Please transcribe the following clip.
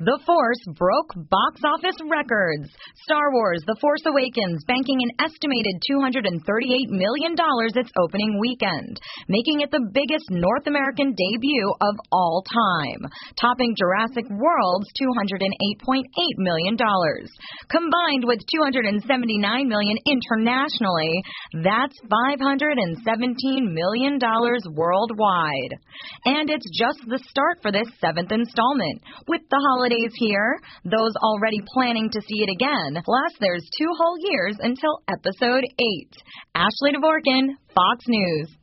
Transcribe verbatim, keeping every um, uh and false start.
The Force broke box office records. Star Wars The Force Awakens banking an estimated two hundred thirty-eight million dollars its opening weekend, making it the biggest North American debut of all time, topping Jurassic World's two hundred eight point eight million dollars. Combined with two hundred seventy-nine million dollars internationally, that's five hundred seventeen million dollars worldwide. And it's just the start for this seventh installment, with the holiday Holidays here, those already planning to see it again. Plus, there's two whole years until episode eight. Ashley Dvorkin, Fox News.